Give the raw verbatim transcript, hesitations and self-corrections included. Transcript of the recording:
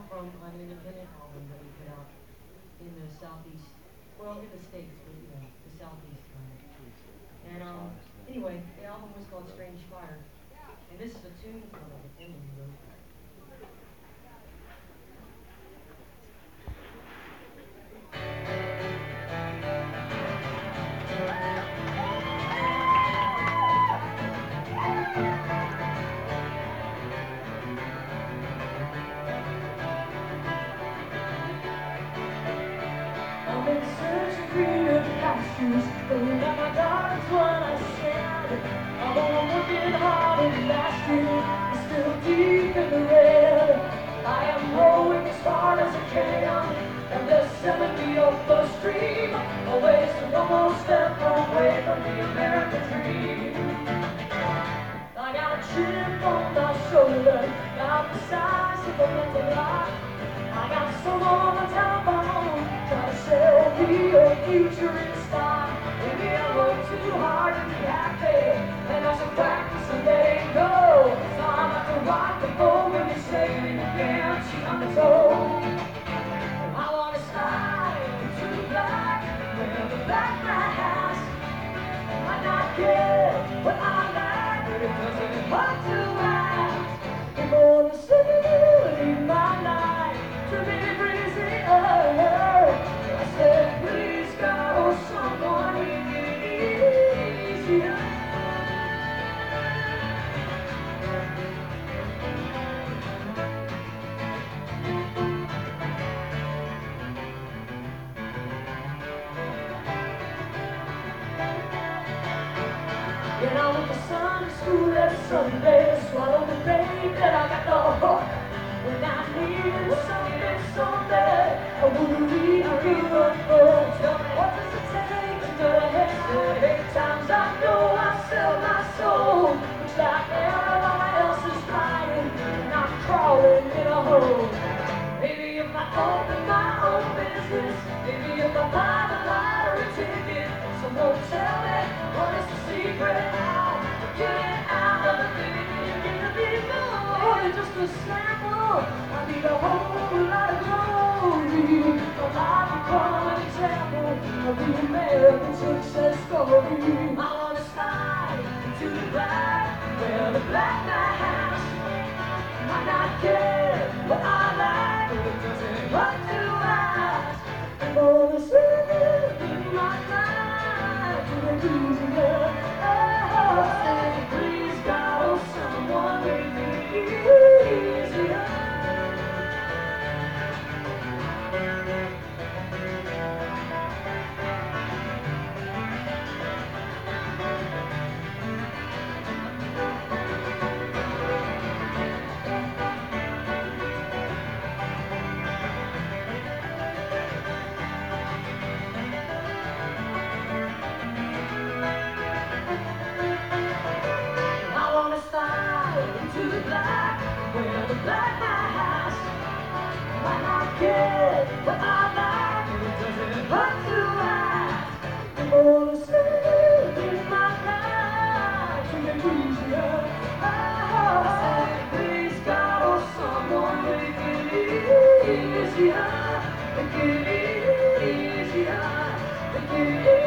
song from an independent album that we put out in the southeast, well, in the states, but you know, the southeast. Um, and um, anyway, the album was called Strange Fire, and this is a tune from it that Emily wrote. I'm in search of greener pastures, filling up my gardens when I stand. Although I'm working hard and last year is still deep in the red. I am rowing as far as I can, and they're sending me up the stream, always one more step away from the American dream. I got a chip on my shoulder, got the size of a mental block. I got someone on the telephone trying to sell me a future in stock. Maybe I work too hard to be happy, and I should practice and letting go. So I'm like to rock the boat when you say it again. She undertold. I want to slide into the black, where the black grass might not get what I like, but it doesn't hurt to ask. Before the city in my life to be breezy, I said, please go someone easier. When I went to Sunday school every Sunday, swallowed the bait that I got the hook. When I needed something someday, I wouldn't read a good book. Tell me, what does it take to get ahead? Eight times I know I sell my soul. Looks like everybody else is flying, and I'm crawling in a hole. Maybe if I open my own business, maybe if I buy the lottery ticket, someone will tell me what is the secret now. Getting out of the thing you get to be more than just a sample. I need a whole lot of glory. A life become an example of the American success story. I want to slide into the black, where the black mass might not get what I like, but it doesn't hurt to ask. I'm gonna slip in my life to the easier. Oh, say please God, oh someone make it easier. I wanna slide into the black, where the black mass might not get what I like, but it doesn't hurt to ask. I'm gonna slip in my life to make it easier. Oh, say please God, or someone make it easier. Make it easier. Make it easier.